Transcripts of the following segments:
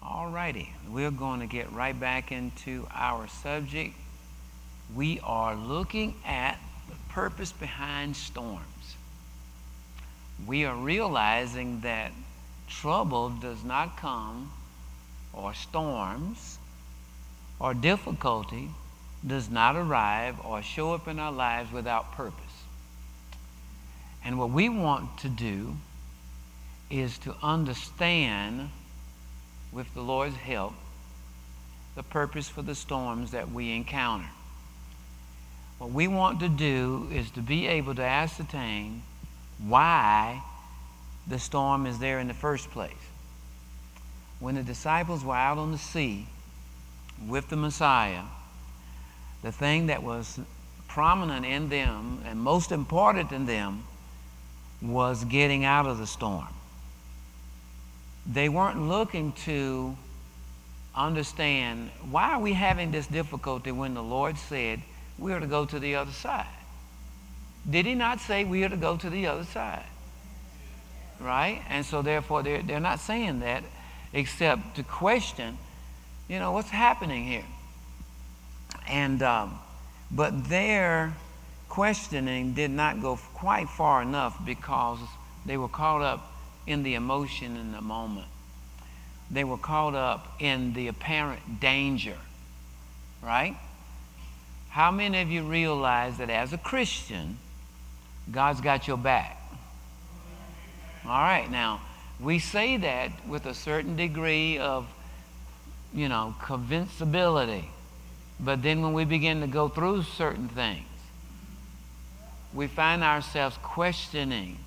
All righty, we're going to get right back into our subject. We are looking at the purpose behind storms. We are realizing that trouble does not come, or storms, or difficulty does not arrive or show up in our lives without purpose. And what we want to do is to understand, with the Lord's help, the purpose for the storms that we encounter. What we want to do is to be able to ascertain why the storm is there in the first place. When the disciples were out on the sea with the Messiah, the thing that was prominent in them and most important in them was getting out of the storm. They weren't looking to understand, why are we having this difficulty when the Lord said we are to go to the other side? Did he not say we are to go to the other side? Right? And so therefore they're not saying that except to question, what's happening here? And but their questioning did not go quite far enough, because they were caught up in the emotion in the moment. They were caught up in the apparent danger, right? How many of you realize that as a Christian, God's got your back? All right, now, we say that with a certain degree of, convincibility. But then when we begin to go through certain things, we find ourselves questioning,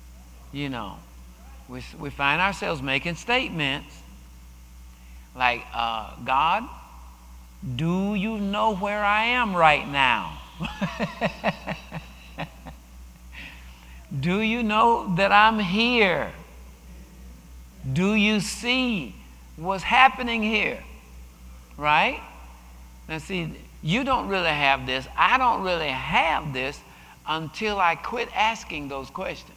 we find ourselves making statements like, God, do you know where I am right now? Do you know that I'm here? Do you see what's happening here? Right? Now see, you don't really have this. I don't really have this until I quit asking those questions.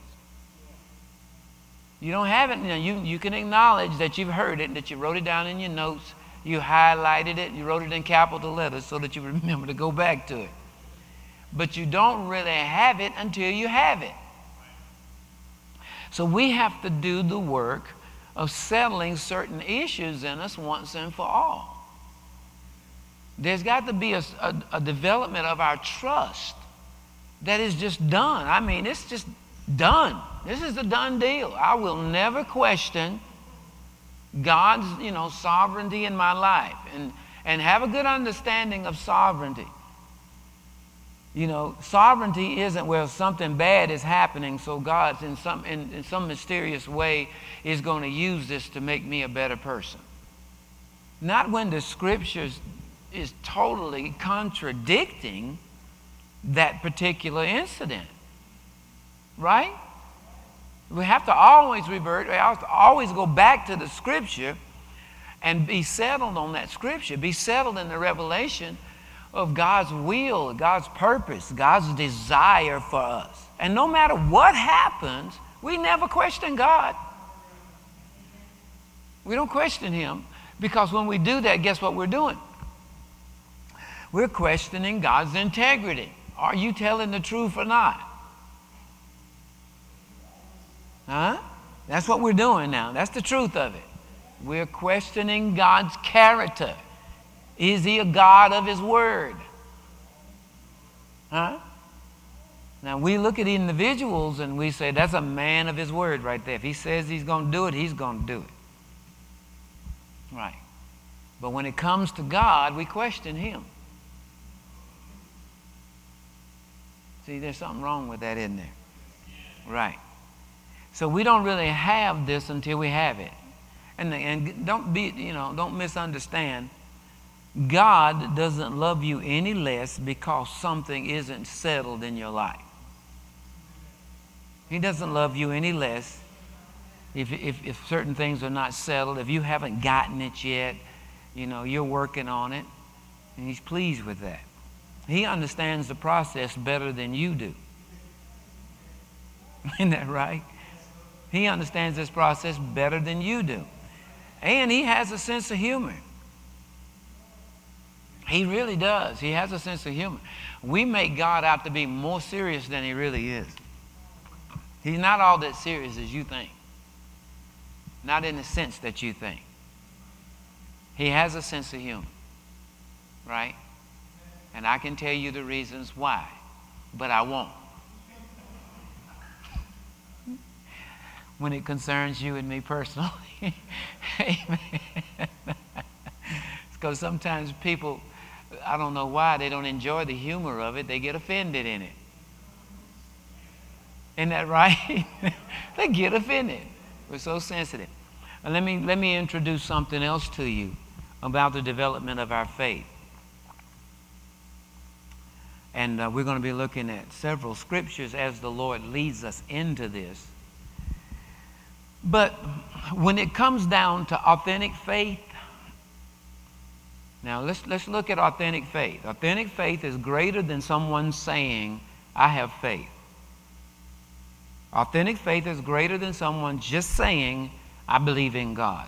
You don't have it. You can acknowledge that you've heard it, that you wrote it down in your notes, you highlighted it, you wrote it in capital letters so that you remember to go back to it. But you don't really have it until you have it. So we have to do the work of settling certain issues in us once and for all. There's got to be a development of our trust that is just done. I mean, it's just done. This is a done deal. I will never question God's, sovereignty in my life, and have a good understanding of sovereignty. Sovereignty isn't, well, something bad is happening, so God in some mysterious way is going to use this to make me a better person. Not when the scriptures is totally contradicting that particular incident. Right? We have to always revert, we have to always go back to the scripture and be settled on that scripture, be settled in the revelation of God's will, God's purpose, God's desire for us. And no matter what happens, we never question God. We don't question him, because when we do that, guess what we're doing? We're questioning God's integrity. Are you telling the truth or not? Huh? That's what we're doing now. That's the truth of it. We're questioning God's character. Is he a God of his word? Huh? Now we look at individuals and we say, that's a man of his word right there. If he says he's going to do it, he's going to do it. Right. But when it comes to God, we question him. See, there's something wrong with that, isn't there? Right. So we don't really have this until we have it. And don't misunderstand. God doesn't love you any less because something isn't settled in your life. He doesn't love you any less if certain things are not settled, if you haven't gotten it yet, you're working on it, and he's pleased with that. He understands the process better than you do. Isn't that right? He understands this process better than you do. And he has a sense of humor. He really does. He has a sense of humor. We make God out to be more serious than he really is. He's not all that serious as you think. Not in the sense that you think. He has a sense of humor. Right? And I can tell you the reasons why. But I won't. When it concerns you and me personally. Amen. It's because sometimes people, I don't know why, they don't enjoy the humor of it. They get offended in it. Isn't that right? They get offended. We're so sensitive. Let me introduce something else to you about the development of our faith. And we're going to be looking at several scriptures as the Lord leads us into this. But when it comes down to authentic faith, now let's look at authentic faith. Authentic faith is greater than someone saying, I have faith. Authentic faith is greater than someone just saying, I believe in God.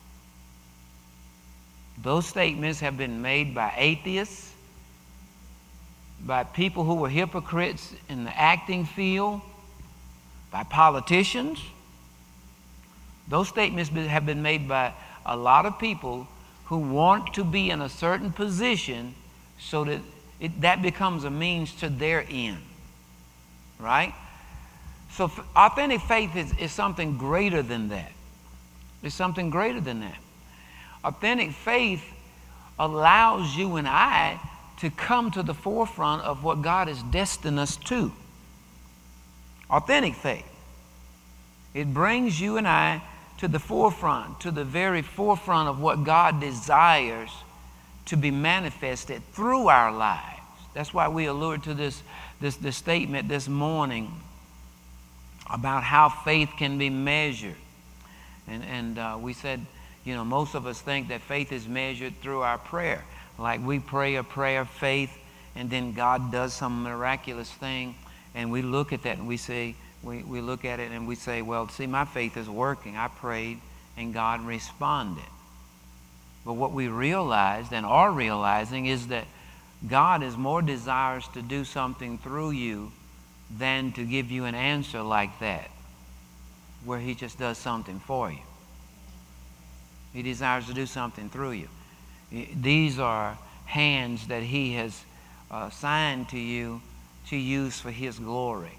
Those statements have been made by atheists, by people who were hypocrites in the acting field, by politicians. Those statements have been made by a lot of people who want to be in a certain position so that that becomes a means to their end. Right? So authentic faith is something greater than that. It's something greater than that. Authentic faith allows you and I to come to the forefront of what God has destined us to. Authentic faith. It brings you and I to the forefront, to the very forefront of what God desires to be manifested through our lives. That's why we allured to this statement this morning about how faith can be measured. And we said, you know, most of us think that faith is measured through our prayer. Like we pray a prayer of faith, and then God does some miraculous thing, and we look at that and we say, we look at it and we say, well, see, my faith is working. I prayed and God responded. But what we realized and are realizing is that God is more desirous to do something through you than to give you an answer like that, where he just does something for you. He desires to do something through you. These are hands that he has assigned to you to use for his glory.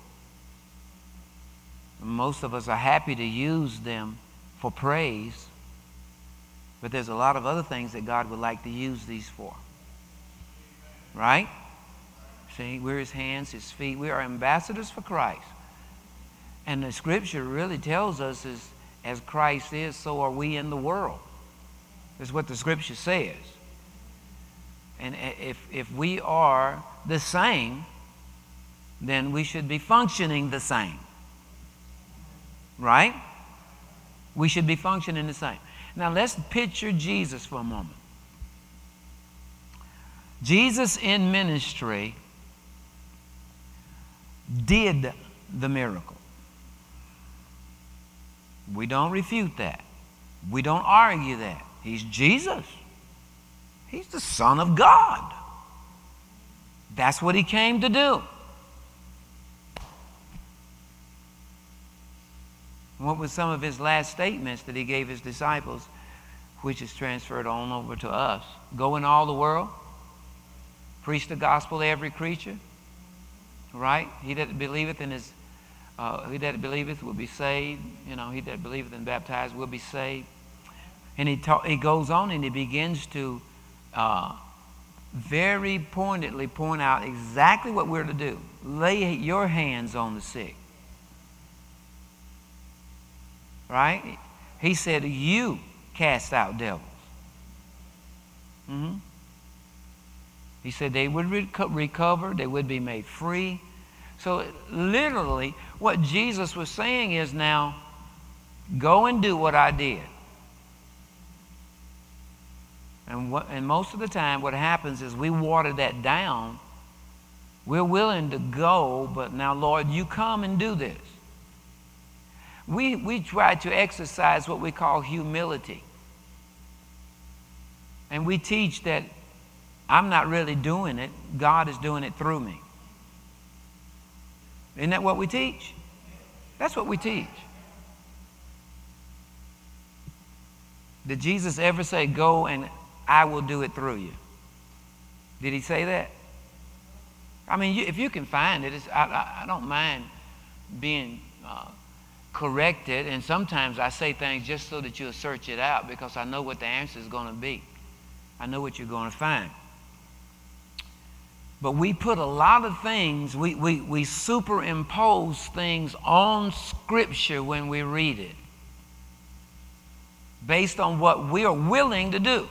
Most of us are happy to use them for praise, but there's a lot of other things that God would like to use these for. Right? See, we're his hands, his feet. We are ambassadors for Christ. And the scripture really tells us is, as Christ is, so are we in the world. That's what the scripture says. And if we are the same, then we should be functioning the same. Right? We should be functioning the same. Now let's picture Jesus for a moment. Jesus in ministry did the miracle. We don't refute that. We don't argue that. He's Jesus. He's the Son of God. That's what he came to do. What were some of his last statements that he gave his disciples, which is transferred on over to us? Go in all the world, preach the gospel to every creature. Right? He that believeth he that believeth will be saved. You know, he that believeth and baptized will be saved. And he goes on and he begins to very pointedly point out exactly what we're to do. Lay your hands on the sick. Right? He said, you cast out devils. Mm-hmm. He said they would recover, they would be made free. So literally, what Jesus was saying is now, go and do what I did. And most of the time what happens is we water that down. We're willing to go, but now, Lord, you come and do this. We try to exercise what we call humility. And we teach that I'm not really doing it. God is doing it through me. Isn't that what we teach? That's what we teach. Did Jesus ever say, go and I will do it through you? Did he say that? I mean, if you can find it, I don't mind being corrected. And sometimes I say things just so that you'll search it out because I know what the answer is going to be. I know what you're going to find. But we put a lot of things, we superimpose things on Scripture when we read it based on what we are willing to do.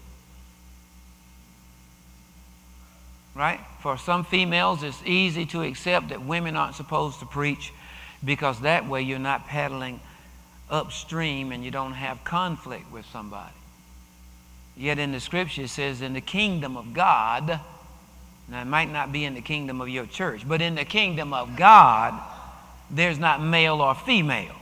Right? For some females, it's easy to accept that women aren't supposed to preach because that way you're not paddling upstream and you don't have conflict with somebody. Yet in the Scripture it says in the kingdom of God, now it might not be in the kingdom of your church, but in the kingdom of God, there's not male or female.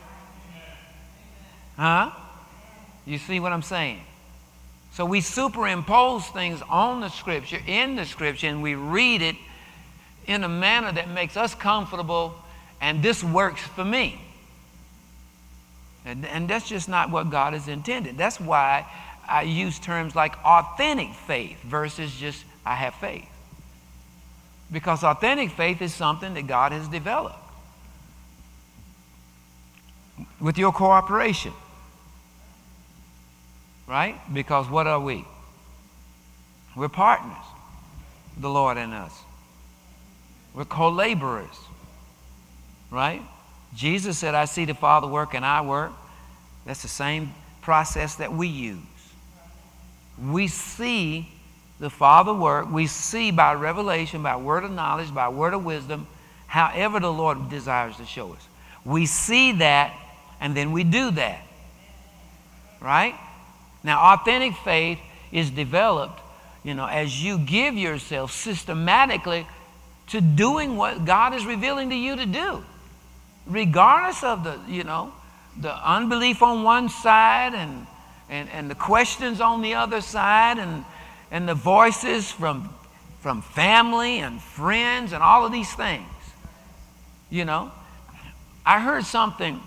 Huh? You see what I'm saying? So we superimpose things on the Scripture, in the Scripture, and we read it in a manner that makes us comfortable, and this works for me. And that's just not what God has intended. That's why I use terms like authentic faith versus just I have faith. Because authentic faith is something that God has developed with your cooperation. Right? Because what are we? We're partners, the Lord and us. We're co-laborers. Right? Jesus said, I see the Father work and I work. That's the same process that we use. We see the Father work. We see by revelation, by word of knowledge, by word of wisdom, however the Lord desires to show us. We see that and then we do that. Right? Now, authentic faith is developed, as you give yourself systematically to doing what God is revealing to you to do. Regardless of the unbelief on one side and the questions on the other side and the voices from family and friends and all of these things. I heard something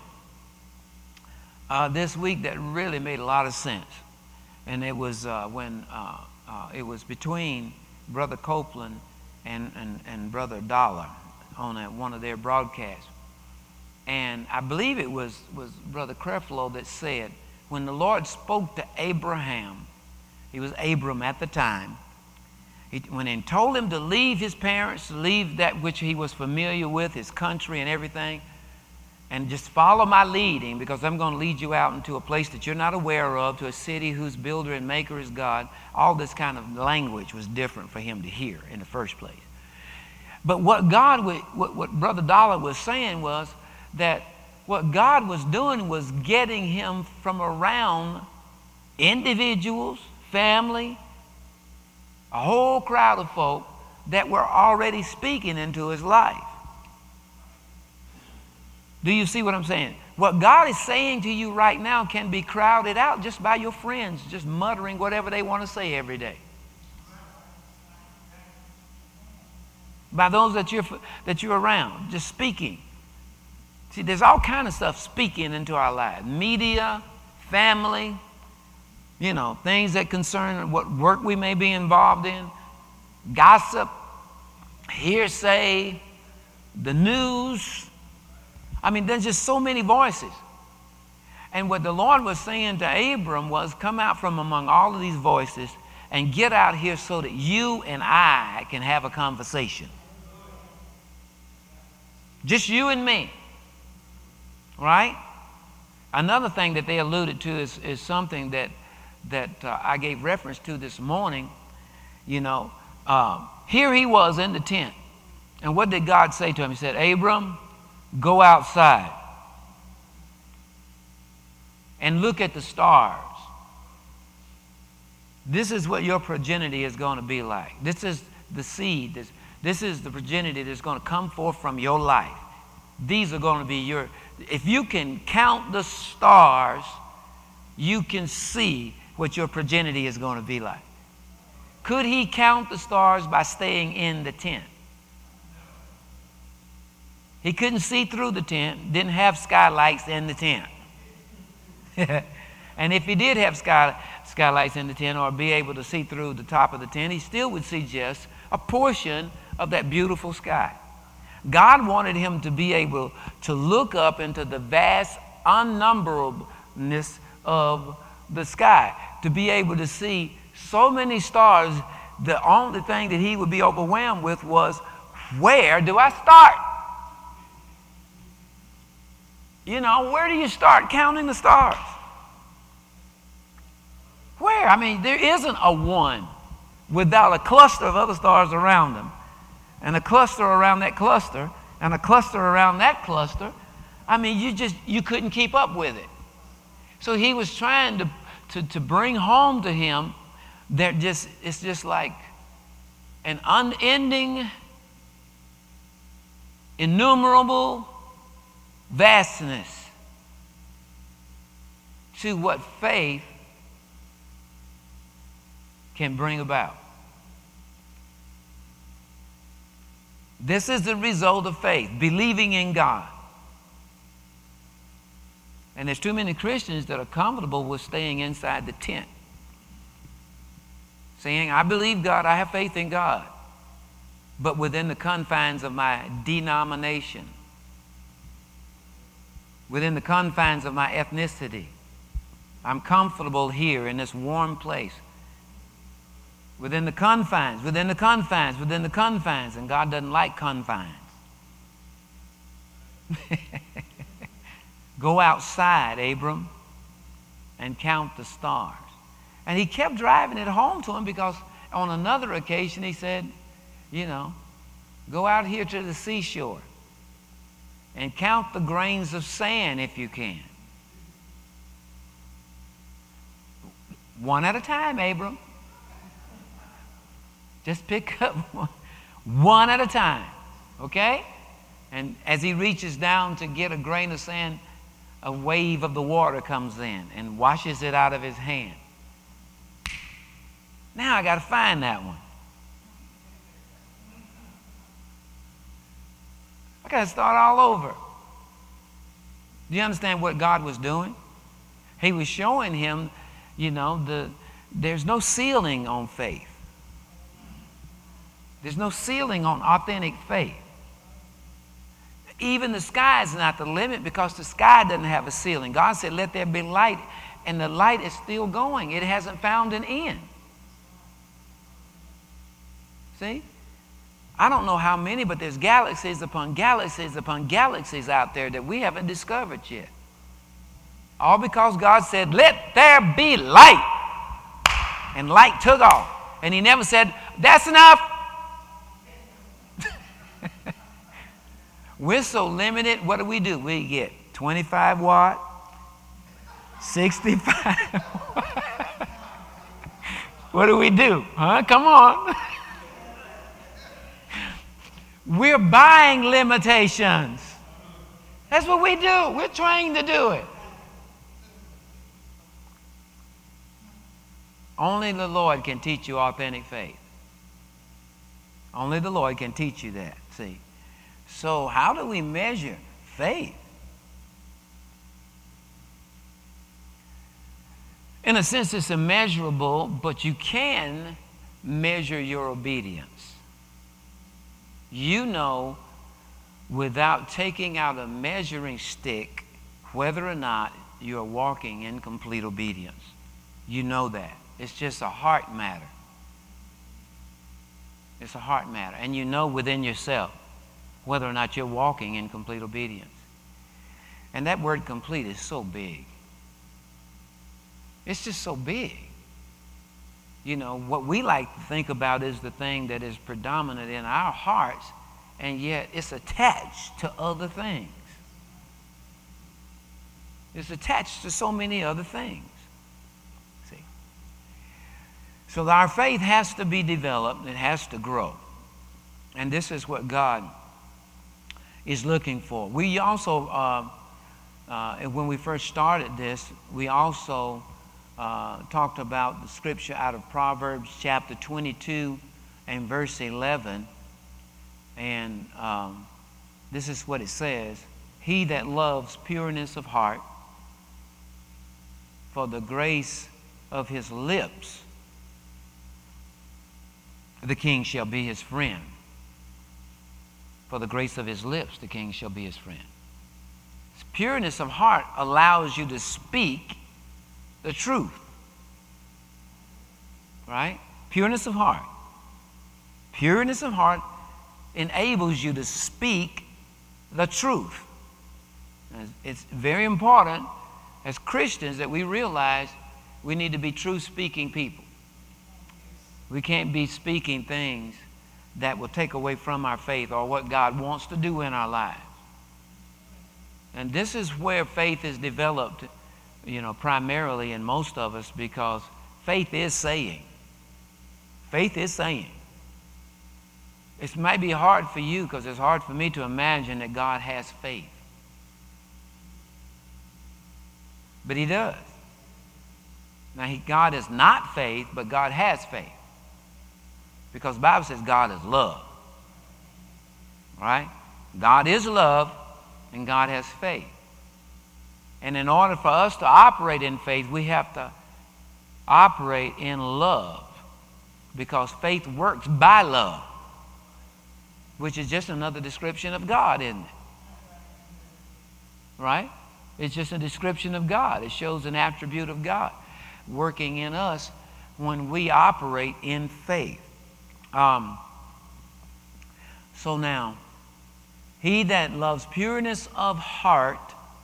this week that really made a lot of sense. And it was when it was between Brother Copeland and Brother Dollar on one of their broadcasts. And I believe it was Brother Creflo that said, when the Lord spoke to Abraham, he was Abram at the time, when he told him to leave his parents, to leave that which he was familiar with, his country and everything, and just follow my leading, because I'm going to lead you out into a place that you're not aware of, to a city whose builder and maker is God. All this kind of language was different for him to hear in the first place. But what Brother Dollar was saying was that what God was doing was getting him from around individuals, family, a whole crowd of folk that were already speaking into his life. Do you see what I'm saying? What God is saying to you right now can be crowded out just by your friends, just muttering whatever they want to say every day. By those that you're around, just speaking. See, there's all kind of stuff speaking into our lives. Media, family, things that concern what work we may be involved in, gossip, hearsay, the news. I mean, there's just so many voices. And what the Lord was saying to Abram was, come out from among all of these voices and get out here so that you and I can have a conversation. Just you and me. Right? Another thing that they alluded to is something that I gave reference to this morning. Here he was in the tent. And what did God say to him? He said, Abram, go outside and look at the stars. This is what your progeny is going to be like. This is the seed. This is the progeny that's going to come forth from your life. These are going to be if you can count the stars, you can see what your progeny is going to be like? Could he count the stars by staying in the tent? He couldn't see through the tent, didn't have skylights in the tent. And if he did have skylights in the tent or be able to see through the top of the tent, he still would see just a portion of that beautiful sky. God wanted him to be able to look up into the vast unnumberableness of the sky, to be able to see so many stars. The only thing that he would be overwhelmed with was, where do I start? You know, where do you start counting the stars? Where? I mean, there isn't a one without a cluster of other stars around them, and a cluster around that cluster, and a cluster around that cluster. I mean, you couldn't keep up with it. So he was trying to bring home to him that it's just like an unending, innumerable vastness to what faith can bring about. This is the result of faith, believing in God. And there's too many Christians that are comfortable with staying inside the tent, saying, I believe God, I have faith in God, but within the confines of my denomination, within the confines of my ethnicity. I'm comfortable here in this warm place. Within the confines, within the confines, within the confines. And God doesn't like confines. Go outside, Abram, and count the stars. And he kept driving it home to him, because on another occasion he said, you know, go out here to the seashore and count the grains of sand if you can. One at a time, Abram. Just pick up one at a time, okay? And as he reaches down to get a grain of sand, a wave of the water comes in and washes it out of his hand. Now I got to find that one. I got to start all over. Do you understand what God was doing? He was showing him, you know, there's no ceiling on faith. There's no ceiling on authentic faith. Even the sky is not the limit, because the sky doesn't have a ceiling. God said, let there be light, and the light is still going. It hasn't found an end. See? I don't know how many, but there's galaxies upon galaxies upon galaxies out there that we haven't discovered yet. All because God said, let there be light. And light took off. And he never said, that's enough. We're so limited. What do? We get 25 watt, 65 watt. What do we do? Huh? Come on. We're buying limitations. That's what we do. We're trained to do it. Only the Lord can teach you authentic faith. Only the Lord can teach you that. See? So how do we measure faith? In a sense, it's immeasurable, but you can measure your obedience. You know, without taking out a measuring stick, whether or not you're walking in complete obedience. You know that. It's just a heart matter. It's a heart matter. And you know within yourself whether or not you're walking in complete obedience. And that word complete is so big. It's just so big. You know, what we like to think about is the thing that is predominant in our hearts, and yet it's attached to other things. It's attached to so many other things. See? So our faith has to be developed. It has to grow. And this is what God is looking for. We also, when we first started this, we also talked about the scripture out of Proverbs chapter 22 and verse 11. And this is what it says. He that loves pureness of heart, for the grace of his lips, the king shall be his friend. For the grace of his lips, the king shall be his friend. Pureness of heart allows you to speak the truth. Right? Pureness of heart. Pureness of heart enables you to speak the truth. It's very important as Christians that we realize we need to be truth-speaking people. We can't be speaking things that will take away from our faith or what God wants to do in our lives. And this is where faith is developed, primarily in most of us, because faith is saying. Faith is saying. It might be hard for you because it's hard for me to imagine that God has faith. But he does. Now, God is not faith, but God has faith. Because the Bible says God is love. Right? God is love, and God has faith. And in order for us to operate in faith, we have to operate in love. Because faith works by love, which is just another description of God, isn't it? Right? It's just a description of God. It shows an attribute of God working in us when we operate in faith. So now, he that loves pureness of heart,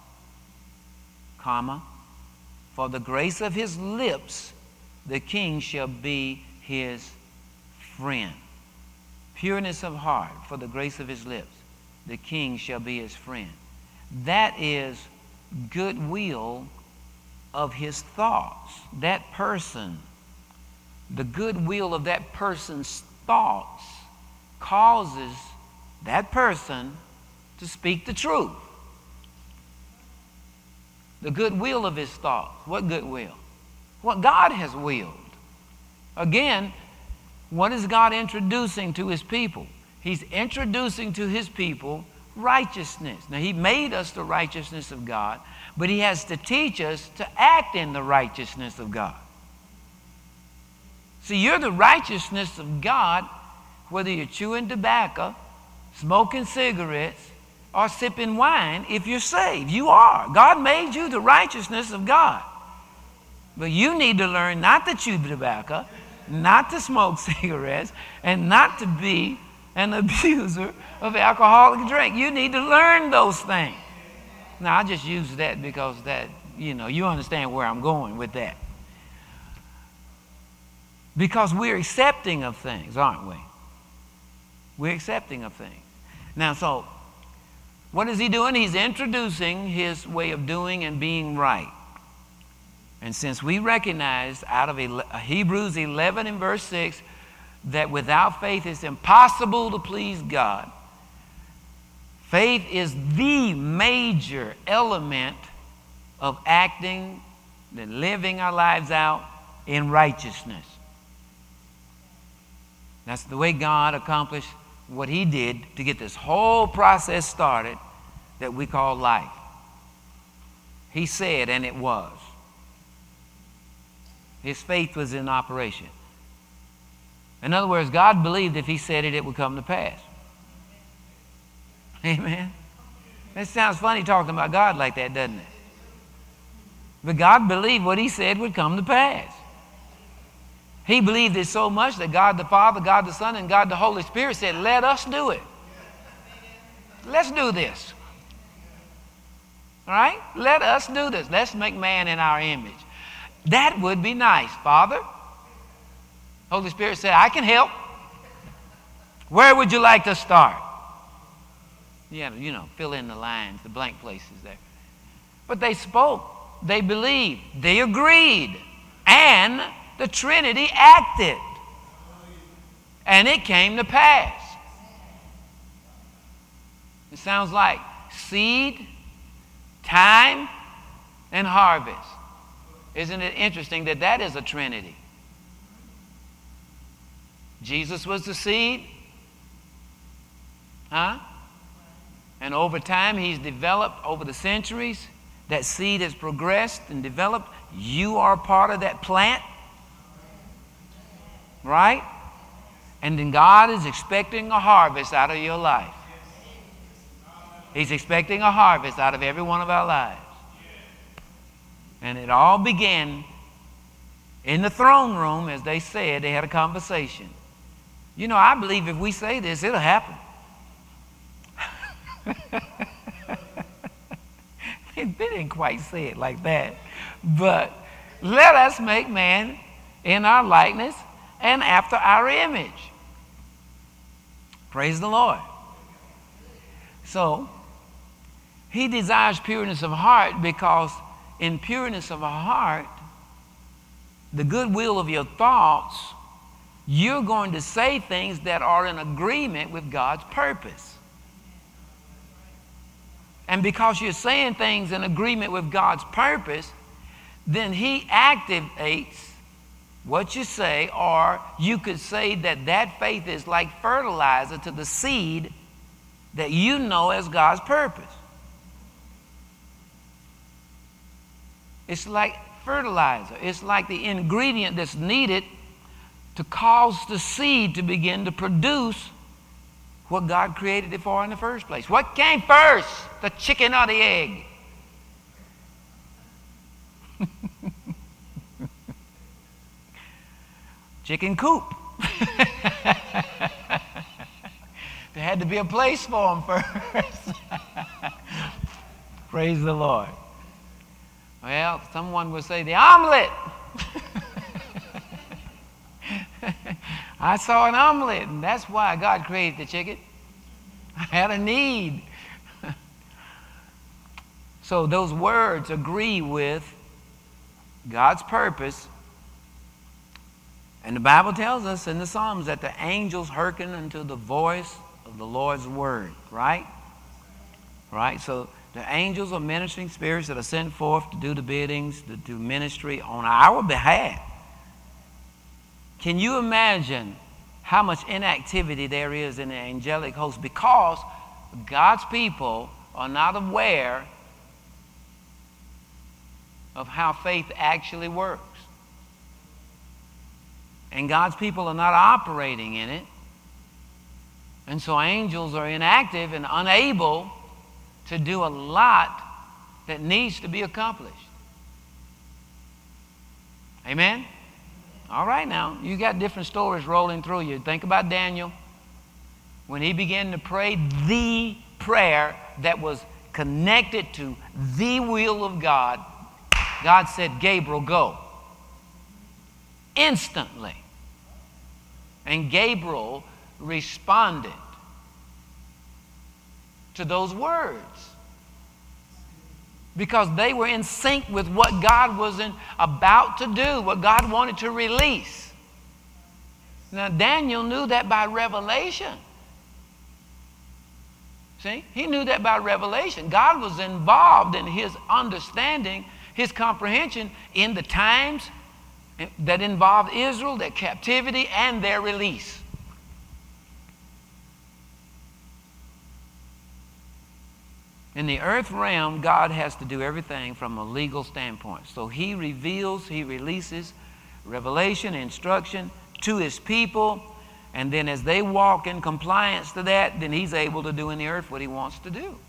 for the grace of his lips, the king shall be his friend. Pureness of heart, for the grace of his lips, the king shall be his friend. That is goodwill of his thoughts. That person, the goodwill of that person's thoughts causes that person to speak the truth. The goodwill of his thoughts. What goodwill? What God has willed. Again, what is God introducing to his people? He's introducing to his people righteousness. Now, he made us the righteousness of God, but he has to teach us to act in the righteousness of God. See, you're the righteousness of God whether you're chewing tobacco, smoking cigarettes, or sipping wine. If you're saved, you are. God made you the righteousness of God. But you need to learn not to chew tobacco, not to smoke cigarettes, and not to be an abuser of alcoholic drink. You need to learn those things. Now, I just use that because that, you understand where I'm going with that. Because we're accepting of things, aren't we? We're accepting of things. Now, so, what is he doing? He's introducing his way of doing and being right. And since we recognize out of Hebrews 11 and verse 6 that without faith it's impossible to please God, faith is the major element of acting and living our lives out in righteousness. That's the way God accomplished what he did to get this whole process started that we call life. He said, and it was. His faith was in operation. In other words, God believed if he said it, it would come to pass. Amen. It sounds funny talking about God like that, doesn't it? But God believed what he said would come to pass. He believed it so much that God the Father, God the Son, and God the Holy Spirit said, let us do it. Let's do this. All right? Let us do this. Let's make man in our image. That would be nice, Father. Holy Spirit said, I can help. Where would you like to start? Yeah, fill in the lines, the blank places there. But they spoke. They believed. They agreed. And the Trinity acted. And it came to pass. It sounds like seed, time, and harvest. Isn't it interesting that that is a trinity? Jesus was the seed. Huh? And over time, he's developed over the centuries. That seed has progressed and developed. You are part of that plant. Right? And then God is expecting a harvest out of your life. He's expecting a harvest out of every one of our lives. And it all began in the throne room, as they said. They had a conversation. You know, I believe if we say this, it'll happen. They didn't quite say it like that. But let us make man in our likeness and after our image. Praise the Lord. So, he desires pureness of heart because in pureness of heart, the goodwill of your thoughts, you're going to say things that are in agreement with God's purpose. And because you're saying things in agreement with God's purpose, then he activates what you say, or you could say that that faith is like fertilizer to the seed that you know as God's purpose. It's like fertilizer. It's like the ingredient that's needed to cause the seed to begin to produce what God created it for in the first place. What came first, the chicken or the egg? Chicken coop. There had to be a place for them first. Praise the Lord. Well, someone would say the omelet. I saw an omelet, and that's why God created the chicken. I had a need. So those words agree with God's purpose. And the Bible tells us in the Psalms that the angels hearken unto the voice of the Lord's word, right? Right? So the angels are ministering spirits that are sent forth to do the biddings, to do ministry on our behalf. Can you imagine how much inactivity there is in the angelic host? Because God's people are not aware of how faith actually works. And God's people are not operating in it. And so angels are inactive and unable to do a lot that needs to be accomplished. Amen? All right now, you got different stories rolling through you. Think about Daniel. When he began to pray the prayer that was connected to the will of God, God said, Gabriel, go. Instantly. And Gabriel responded to those words because they were in sync with what God was about to do, what God wanted to release. Now, Daniel knew that by revelation. See? He knew that by revelation. God was involved in his understanding, his comprehension in the times that involved Israel, their captivity, and their release. In the earth realm, God has to do everything from a legal standpoint. So he reveals, he releases revelation, instruction to his people, and then as they walk in compliance to that, then he's able to do in the earth what he wants to do.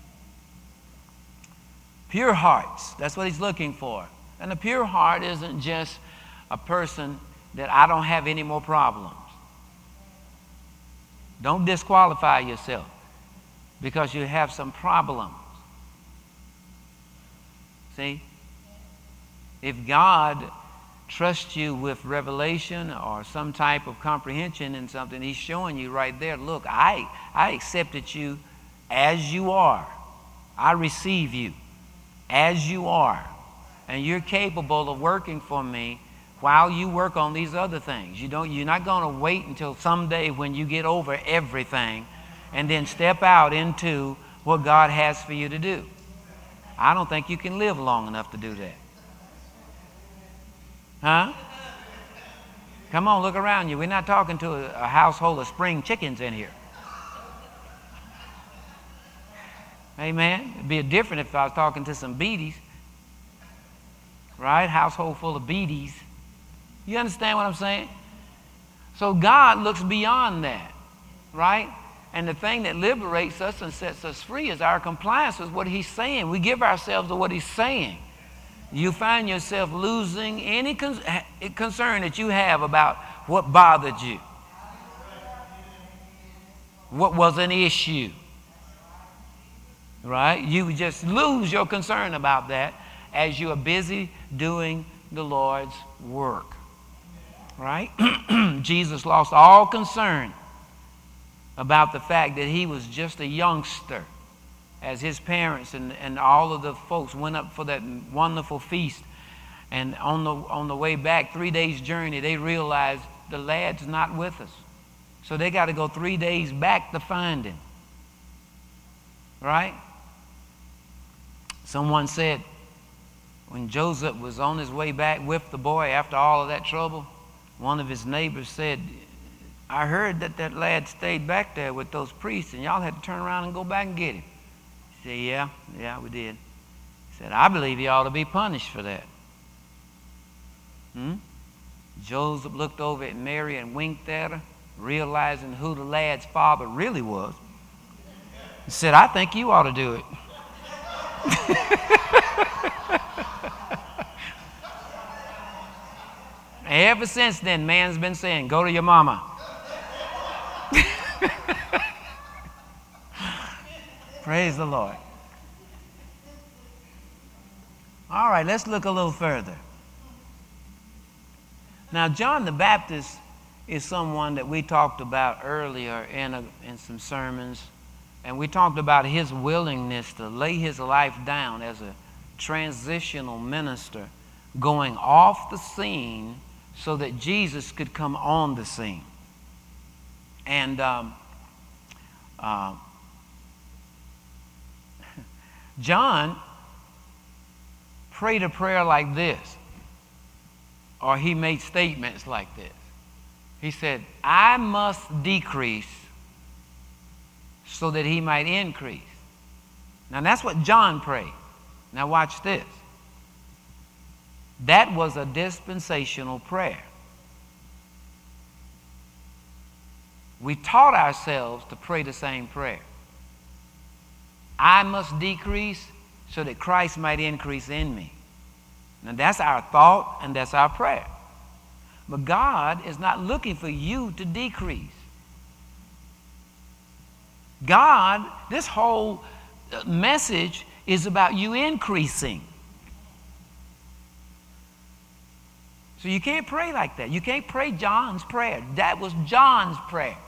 Pure hearts, that's what he's looking for. And a pure heart isn't just a person that I don't have any more problems. Don't disqualify yourself because you have some problems. See? If God trusts you with revelation or some type of comprehension in something, he's showing you right there, look, I accepted you as you are. I receive you as you are. And you're capable of working for me while you work on these other things. You're not going to wait until someday when you get over everything and then step out into what God has for you to do. I don't think you can live long enough to do that. Huh? Come on, look around you. We're not talking to a household of spring chickens in here. Amen. It'd be different if I was talking to some beaties. Right? Household full of beaties. You understand what I'm saying? So God looks beyond that. Right? And the thing that liberates us and sets us free is our compliance with what He's saying. We give ourselves to what He's saying. You find yourself losing any concern that you have about what bothered you, what was an issue. Right? You just lose your concern about that as you are busy doing the Lord's work. Right? Jesus lost all concern about the fact that He was just a youngster as His parents and all of the folks went up for that wonderful feast. And on the way back, 3 days' journey, they realized the lad's not with us. So they got to go 3 days back to find him. Right? Someone said when Joseph was on his way back with the boy after all of that trouble, one of his neighbors said, I heard that lad stayed back there with those priests and y'all had to turn around and go back and get him. He said, yeah, we did. He said, I believe he ought to be punished for that. Joseph looked over at Mary and winked at her, realizing who the lad's father really was. He said, I think you ought to do it. Ever since then, man's been saying, go to your mama. Praise the Lord. All right, let's look a little further. Now, John the Baptist is someone that we talked about earlier in some sermons, and we talked about his willingness to lay his life down as a transitional minister, going off the scene so that Jesus could come on the scene. And John prayed a prayer like this, or he made statements like this. He said, I must decrease so that he might increase. Now that's what John prayed. Now watch this. That was a dispensational prayer. We taught ourselves to pray the same prayer. I must decrease so that Christ might increase in me. Now that's our thought and that's our prayer. But God is not looking for you to decrease. God, this whole message is about you increasing. So you can't pray like that. You can't pray John's prayer. That was John's prayer.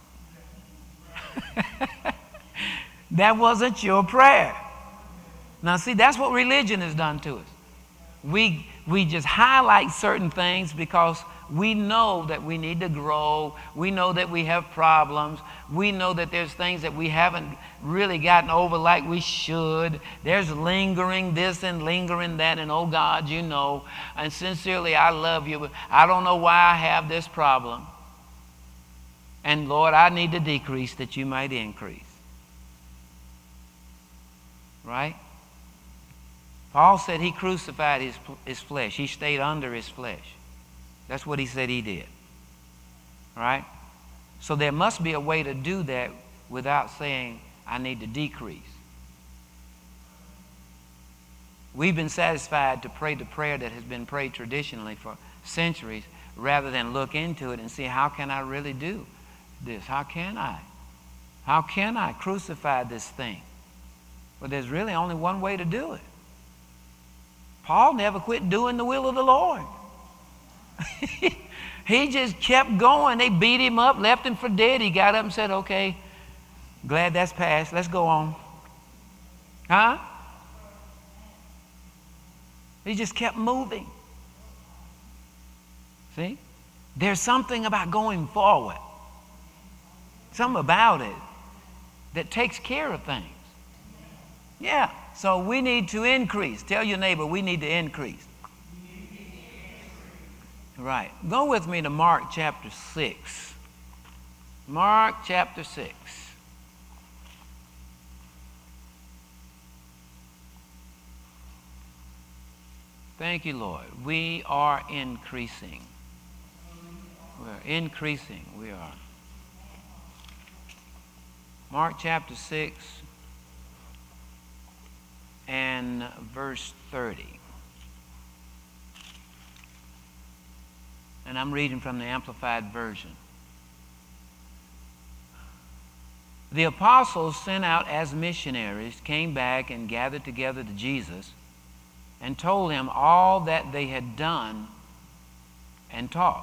That wasn't your prayer. Now see, that's what religion has done to us. We just highlight certain things because we know that we need to grow. We know that we have problems. We know that there's things that we haven't really gotten over like we should. There's lingering this and lingering that, and oh God, you know, and sincerely I love you, but I don't know why I have this problem. And Lord, I need to decrease that you might increase. Right? Paul said he crucified his flesh. He stayed under his flesh. That's what he said he did. Right? So there must be a way to do that without saying, I need to decrease. We've been satisfied to pray the prayer that has been prayed traditionally for centuries rather than look into it and see, how can I really do this? How can I? How can I crucify this thing? Well, there's really only one way to do it. Paul never quit doing the will of the Lord. He just kept going. They beat him up, left him for dead. He got up and said, okay, glad that's passed. Let's go on. Huh? He just kept moving. See? There's something about going forward. Something about it that takes care of things. Yeah. So we need to increase. Tell your neighbor, we need to increase. Right. Go with me to Mark chapter 6. Mark chapter 6. Thank you, Lord. We are increasing. We're increasing. We are. Mark chapter 6 and verse 30. And I'm reading from the Amplified Version. The apostles sent out as missionaries came back and gathered together to Jesus and told him all that they had done and taught.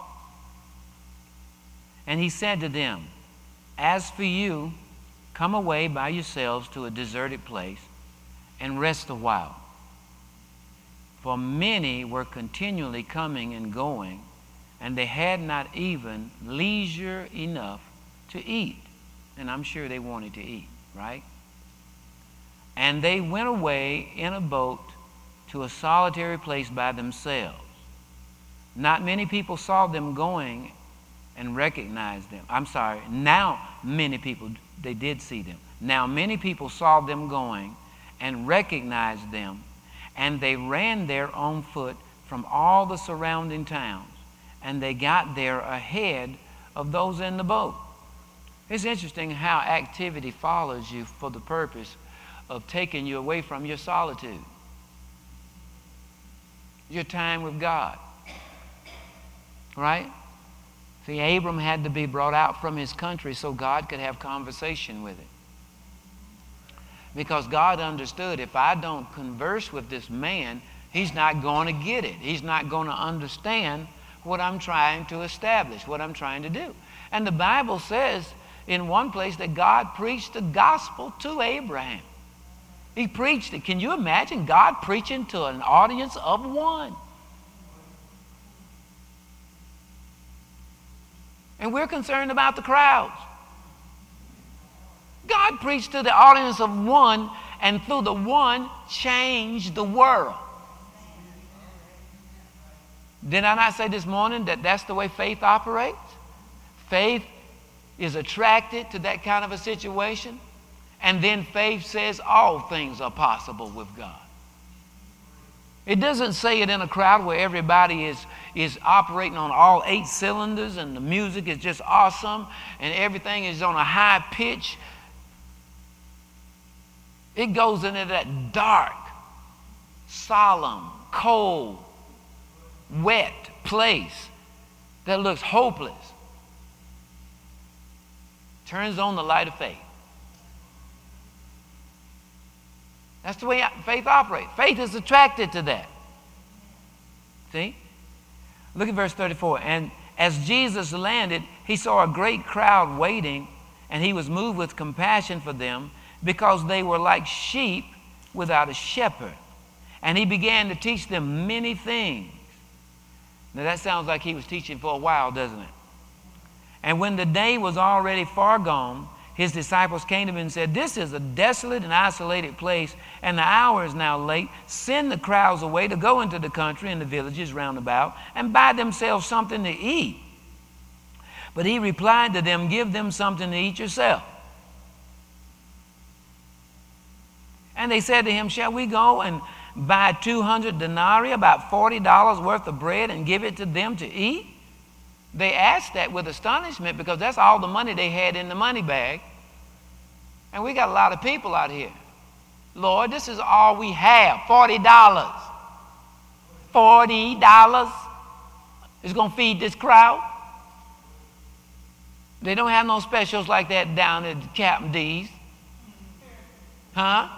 And he said to them, "As for you, come away by yourselves to a deserted place and rest a while." For many were continually coming and going, and they had not even leisure enough to eat. And I'm sure they wanted to eat, right? And they went away in a boat to a solitary place by themselves. Not many people saw them going and recognized them. Now many people, they did see them. Now many people saw them going and recognized them, and they ran there on foot from all the surrounding towns, and they got there ahead of those in the boat. It's interesting how activity follows you for the purpose of taking you away from your solitude, your time with God. Right? See, Abram had to be brought out from his country so God could have conversation with him. Because God understood, if I don't converse with this man, he's not going to get it. He's not going to understand what I'm trying to establish, what I'm trying to do. And the Bible says in one place that God preached the gospel to Abraham. He preached it. Can you imagine God preaching to an audience of one? And we're concerned about the crowds. God preached to the audience of one, and through the one changed the world. Did I not say this morning that that's the way faith operates? Faith is attracted to that kind of a situation, and then faith says all things are possible with God. It doesn't say it in a crowd where everybody is operating on all 8 cylinders and the music is just awesome and everything is on a high pitch. It goes into that dark, solemn, cold, wet place that looks hopeless. Turns on the light of faith. That's the way faith operates. Faith is attracted to that. See? Look at verse 34. And as Jesus landed, he saw a great crowd waiting, and he was moved with compassion for them because they were like sheep without a shepherd. And he began to teach them many things. Now that sounds like he was teaching for a while, doesn't it? And when the day was already far gone, his disciples came to him and said, "This is a desolate and isolated place, and the hour is now late. Send the crowds away to go into the country and the villages round about and buy themselves something to eat." But he replied to them, "Give them something to eat yourself." And they said to him, "Shall we go and buy 200 denarii, about $40 worth of bread, and give it to them to eat?" They asked that with astonishment because that's all the money they had in the money bag. And we got a lot of people out here. "Lord, this is all we have, $40. $40 is going to feed this crowd?" They don't have no specials like that down at Captain D's. Huh?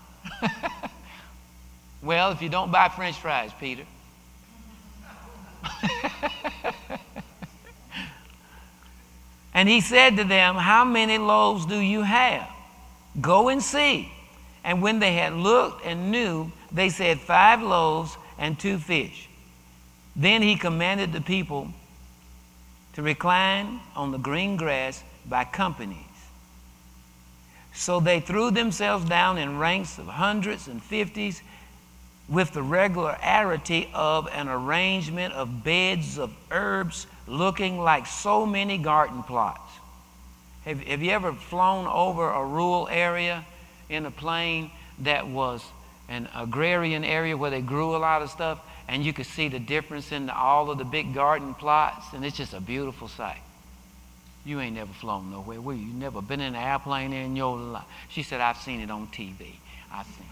Well, if you don't buy French fries, Peter. And he said to them, "How many loaves do you have? Go and see." And when they had looked and knew, they said, 5 loaves and 2 fish. Then he commanded the people to recline on the green grass by companies. So they threw themselves down in ranks of hundreds and 50s with the regularity of an arrangement of beds of herbs looking like so many garden plots. Have you ever flown over a rural area in a plane that was an agrarian area where they grew a lot of stuff, and you could see the difference in all of the big garden plots, and it's just a beautiful sight. You ain't never flown nowhere, will you? You never been in an airplane in your life. She said, I've seen it on TV. I've seen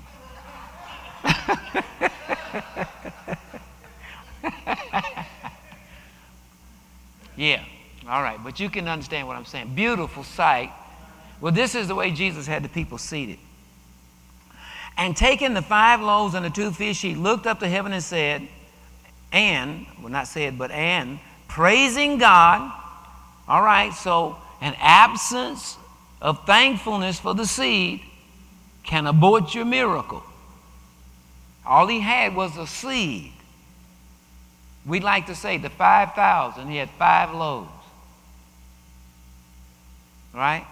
it. Yeah, all right, but you can understand what I'm saying. Beautiful sight. Well, this is the way Jesus had the people seated. And taking the 5 loaves and the 2 fish, he looked up to heaven and said, praising God. All right, so an absence of thankfulness for the seed can abort your miracle. All he had was a seed. We like to say the 5,000, he had 5 loaves. Right?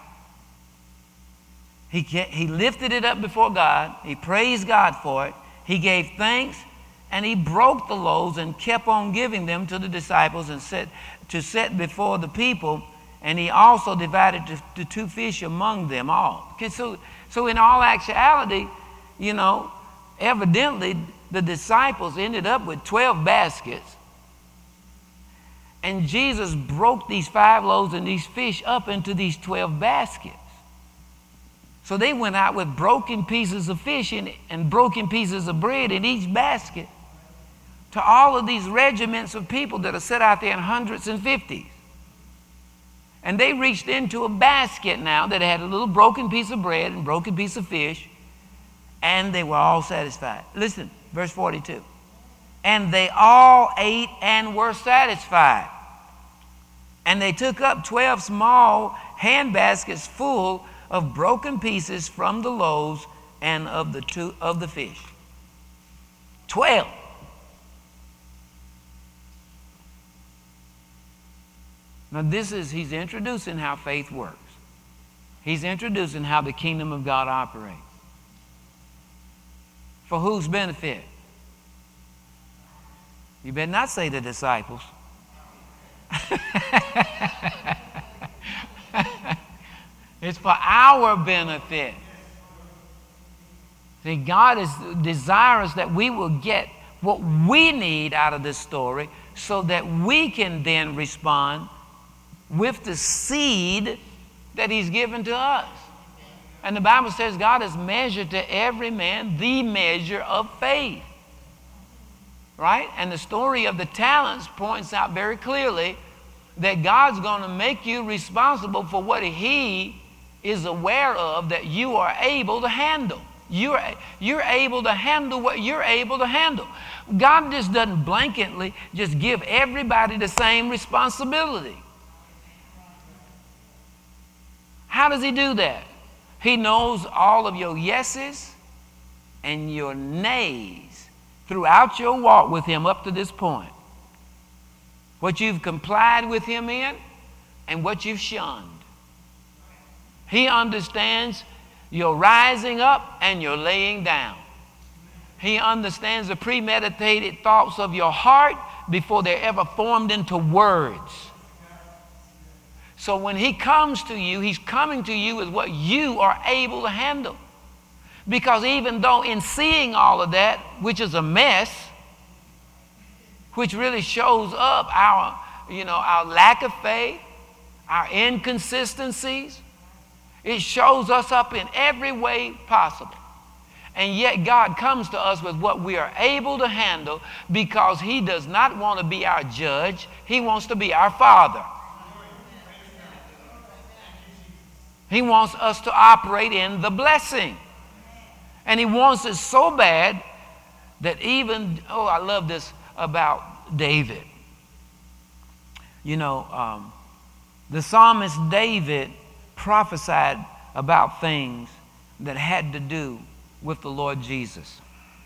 He lifted it up before God. He praised God for it. He gave thanks, and he broke the loaves and kept on giving them to the disciples and set before the people. And he also divided the 2 fish among them all. Okay, so in all actuality, evidently the disciples ended up with 12 baskets. And Jesus broke these 5 loaves and these fish up into these 12 baskets. So they went out with broken pieces of fish and broken pieces of bread in each basket to all of these regiments of people that are set out there in hundreds and fifties. And they reached into a basket now that had a little broken piece of bread and broken piece of fish, and they were all satisfied. Listen, verse 42. And they all ate and were satisfied. And they took up 12 small hand baskets full of broken pieces from the loaves and of the fish. 12. Now he's introducing how faith works. He's introducing how the kingdom of God operates. For whose benefit? You better not say the disciples. It's for our benefit. See, God is desirous that we will get what we need out of this story so that we can then respond with the seed that he's given to us. And the Bible says God has measured to every man the measure of faith. Right? And the story of the talents points out very clearly that God's going to make you responsible for what he is aware of that you are able to handle. You're able to handle what you're able to handle. God just doesn't blanketly just give everybody the same responsibility. How does he do that? He knows all of your yeses and your nays throughout your walk with him up to this point. What you've complied with him in and what you've shunned. He understands your rising up and your laying down. He understands the premeditated thoughts of your heart before they're ever formed into words. So when he comes to you, he's coming to you with what you are able to handle. Because even though in seeing all of that, which is a mess, which really shows up our lack of faith, our inconsistencies, it shows us up in every way possible. And yet God comes to us with what we are able to handle because he does not want to be our judge. He wants to be our Father. He wants us to operate in the blessing. And he wants it so bad that I love this about David. The psalmist David prophesied about things that had to do with the Lord Jesus.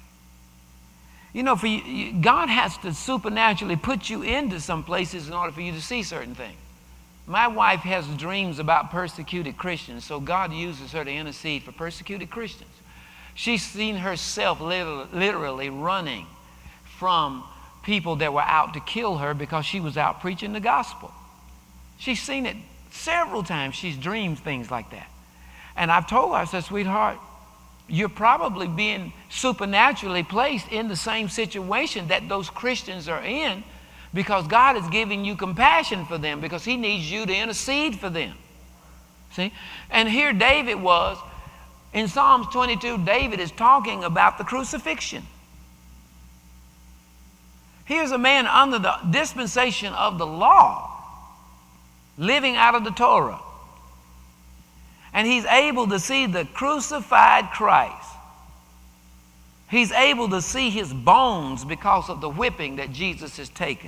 God has to supernaturally put you into some places in order for you to see certain things. My wife has dreams about persecuted Christians, so God uses her to intercede for persecuted Christians. She's seen herself literally running from people that were out to kill her because she was out preaching the gospel. She's seen it several times. She's dreamed things like that. And I've told her, I said, sweetheart, you're probably being supernaturally placed in the same situation that those Christians are in, because God is giving you compassion for them, because he needs you to intercede for them. See? And here David was, in Psalms 22, David is talking about the crucifixion. Here's a man under the dispensation of the law, living out of the Torah. And he's able to see the crucified Christ. He's able to see his bones because of the whipping that Jesus has taken.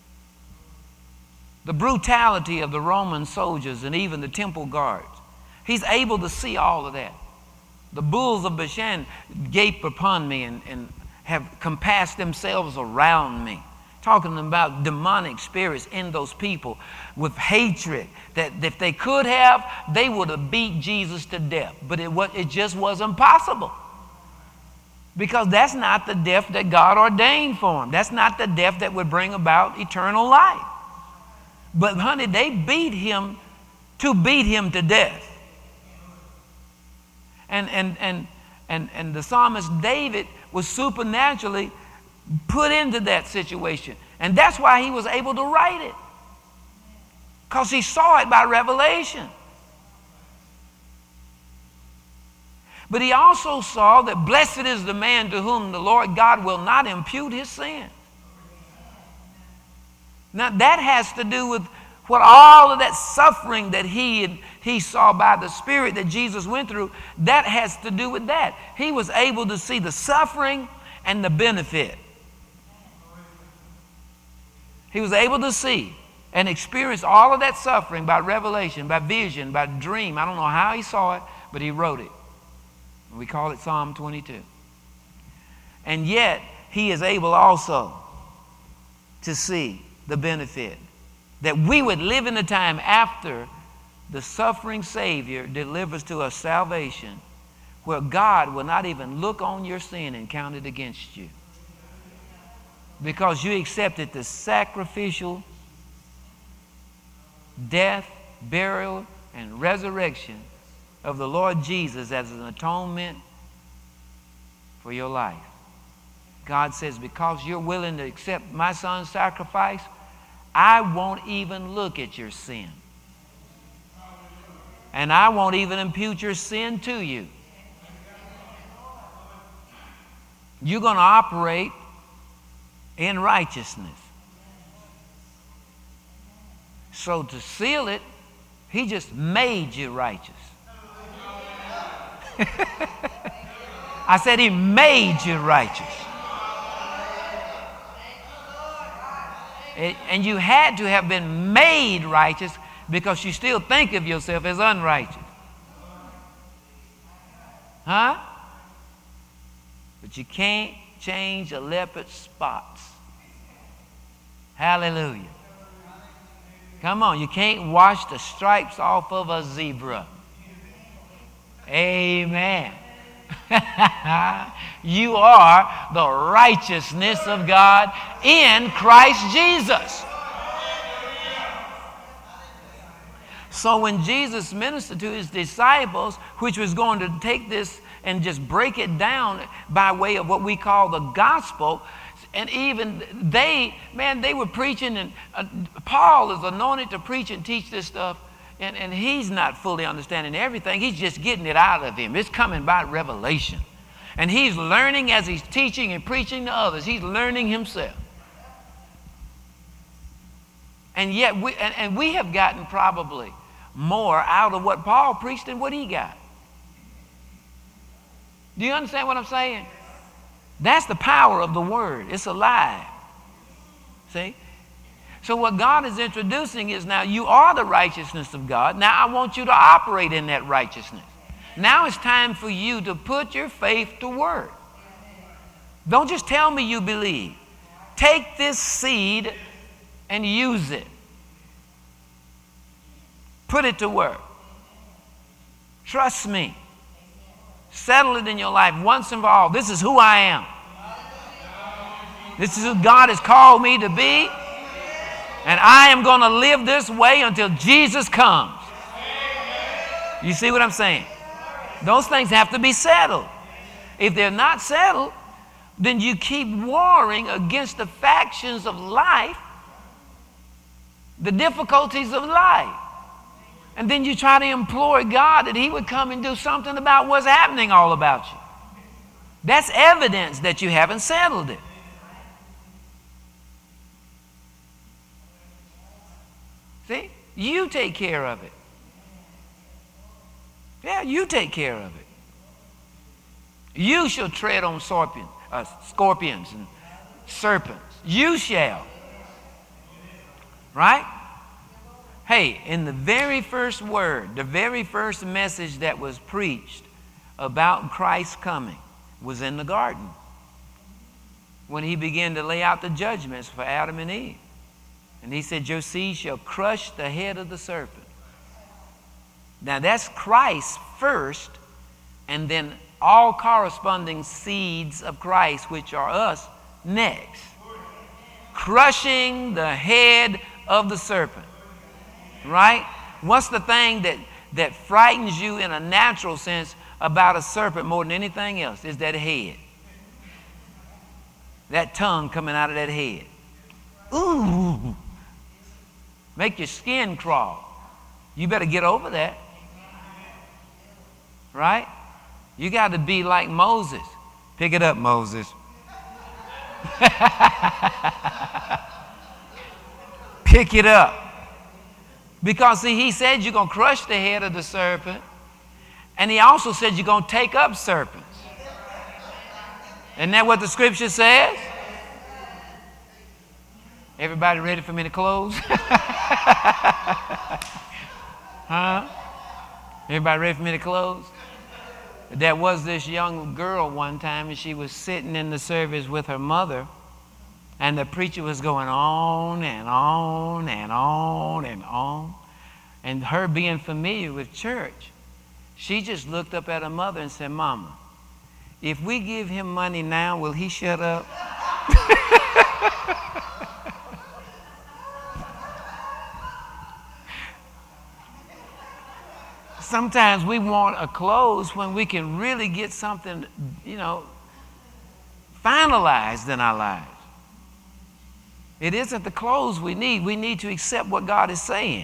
The brutality of the Roman soldiers and even the temple guards. He's able to see all of that. The bulls of Bashan gape upon me and have compassed themselves around me. Talking about demonic spirits in those people with hatred, that if they could have, they would have beat Jesus to death. But it just wasn't possible. Because that's not the death that God ordained for him. That's not the death that would bring about eternal life. But honey, they beat him to death. And the psalmist David was supernaturally put into that situation. And that's why he was able to write it. Because he saw it by revelation. But he also saw that blessed is the man to whom the Lord God will not impute his sin. Now that has to do with what all of that suffering that he saw by the Spirit that Jesus went through, that has to do with that. He was able to see the suffering and the benefit. He was able to see and experience all of that suffering by revelation, by vision, by dream. I don't know how he saw it, but he wrote it. We call it Psalm 22. And yet, he is able also to see the benefit that we would live in a time after the suffering Savior delivers to us salvation, where God will not even look on your sin and count it against you. Because you accepted the sacrificial death, burial, and resurrection of the Lord Jesus as an atonement for your life. God says, because you're willing to accept my son's sacrifice, I won't even look at your sin. And I won't even impute your sin to you. You're going to operate in righteousness. So to seal it, he just made you righteous. I said he made you righteous. And you had to have been made righteous because you still think of yourself as unrighteous. Huh? But you can't change a leopard's spots. Hallelujah. Come on, you can't wash the stripes off of a zebra. Amen. You are the righteousness of God in Christ Jesus. So when Jesus ministered to his disciples, which was going to take this and just break it down by way of what we call the gospel, and even they were preaching, and Paul is anointed to preach and teach this stuff, and he's not fully understanding everything. He's just getting it out of him. It's coming by revelation. And he's learning as he's teaching and preaching to others. He's learning himself. And yet we have gotten probably more out of what Paul preached than what he got. Do you understand what I'm saying? That's the power of the word. It's alive. See? So what God is introducing is, now you are the righteousness of God. Now I want you to operate in that righteousness. Now it's time for you to put your faith to work. Don't just tell me you believe. Take this seed and use it. Put it to work. Trust me. Settle it in your life once and for all. This is who I am. This is who God has called me to be. And I am going to live this way until Jesus comes. You see what I'm saying? Those things have to be settled. If they're not settled, then you keep warring against the factions of life, the difficulties of life. And then you try to implore God that he would come and do something about what's happening all about you. That's evidence that you haven't settled it. See? You take care of it. Yeah, you take care of it. You shall tread on scorpions and serpents. You shall. Right? Hey, in the very first word, the very first message that was preached about Christ's coming was in the garden, when he began to lay out the judgments for Adam and Eve. And he said, your seed shall crush the head of the serpent. Now that's Christ first, and then all corresponding seeds of Christ, which are us, next. Crushing the head of the serpent. Right? What's the thing that frightens you in a natural sense about a serpent more than anything else? Is that head. That tongue coming out of that head. Ooh. Make your skin crawl. You better get over that. Right? You got to be like Moses. Pick it up, Moses. Pick it up. Because, see, he said you're going to crush the head of the serpent. And he also said you're going to take up serpents. Isn't that what the scripture says? Everybody ready for me to close? Huh? Everybody ready for me to close? There was this young girl one time, and she was sitting in the service with her mother, and the preacher was going on and on and on and on. And her being familiar with church, she just looked up at her mother and said, Mama, if we give him money now, will he shut up? Sometimes we want a close when we can really get something, finalized in our lives. It isn't the close we need. We need to accept what God is saying.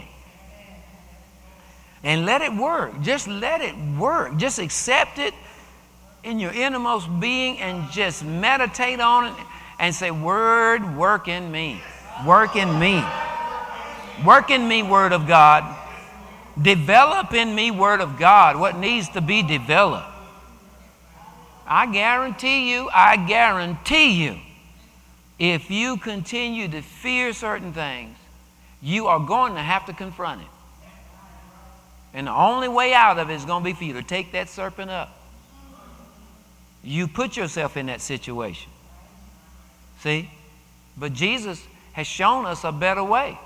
And let it work. Just let it work. Just accept it in your innermost being and just meditate on it and say, Word, work in me. Work in me. Work in me, Word of God. Develop in me, Word of God, what needs to be developed. I guarantee you, if you continue to fear certain things, you are going to have to confront it. And the only way out of it is going to be for you to take that serpent up. You put yourself in that situation. See? But Jesus has shown us a better way.